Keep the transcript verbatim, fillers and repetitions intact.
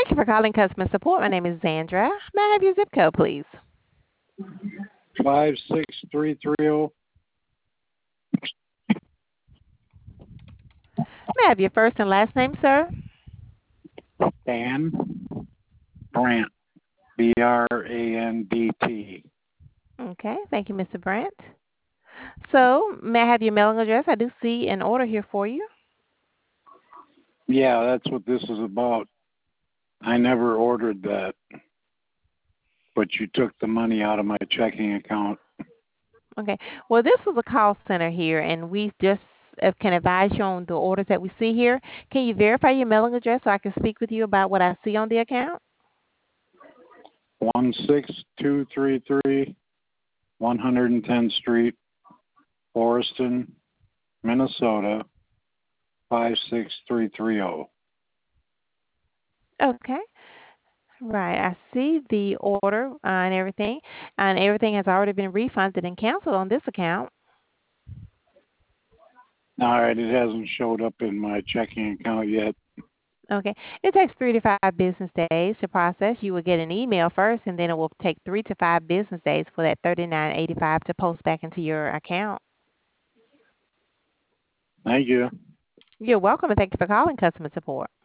Thank you for calling customer support. My name is Zandra. May I have your zip code, please? Five six three three zero. May I have your first and last name, sir? Dan Brandt. B R A N D T. Okay, thank you, Mister Brandt. So, may I have your mailing address? I do see an order here for you. Yeah, that's what this is about. I never ordered that, but you took the money out of my checking account. Okay, well, this is a call center here, and we just uh, can advise you on the orders that we see here. Can you verify your mailing address so I can speak with you about what I see on the account? one six two three three, one hundred tenth Street, Forreston, Minnesota, five six three three zero. Okay. Right, I see the order uh, and everything, and everything has already been refunded and canceled on this account. All right, it hasn't showed up in my checking account yet. Okay, it takes three to five business days to process. You will get an email first, and then it will take three to five business days for that thirty-nine eighty-five to post back into your account. Thank you. You're welcome, and thank you for calling customer support.